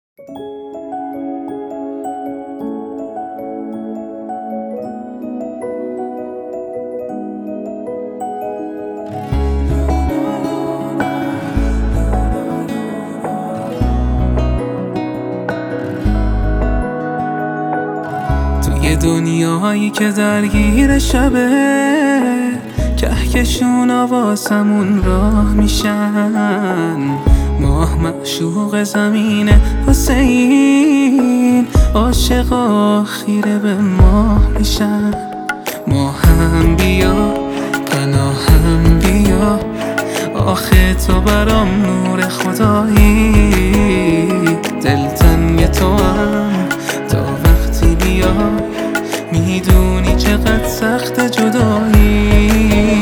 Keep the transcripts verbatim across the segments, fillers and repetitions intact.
توی دنیایی که درگیر شبه، کهکشونا واسمون راه میشن. ماه معشوق زمینه واسه این عاشقا خیره به ماه میشن. ما هم بیا پناهم بیا، آخه تو برام نور خدایی. دلتنگ تو هم تا وقتی بیا، میدونی چقدر سخت جدایی.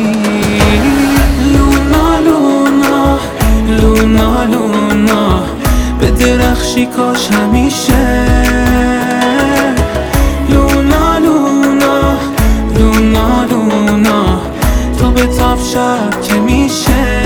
لونا لونا لونا لونا، به درخشی کاش همیشه. لونا لونا لونا لونا، تو به تاب شب که میشه.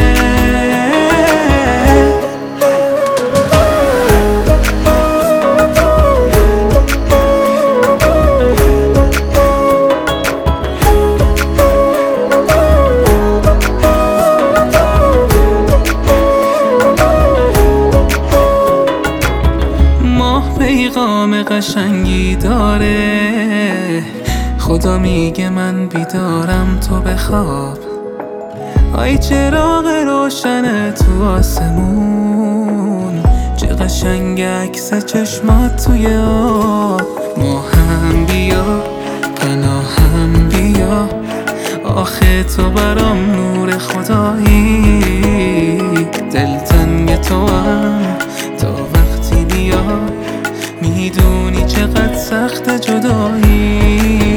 پیغام قشنگی داره، خدا میگه من بیدارم تو بخواب. آی چراغ روشن تو آسمون، چه قشنگ عکس چشمات توی آب. ما هم بیا پناهم بیا، آخه تو برام نور خدایی. دلتنگ تو هم تا وقتی بیا، میدونی چقدر سخت جدایی.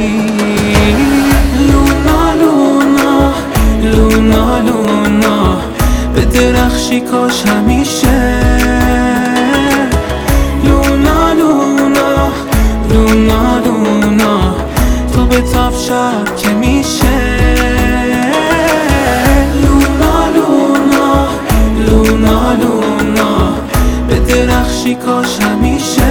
لونا لونا لونا لونا، به درخشی کاش همیشه. لونا لونا لونا لونا، تو به تاب شب که میشه. لونا لونا لونا لونا، به درخشی کاش همیشه.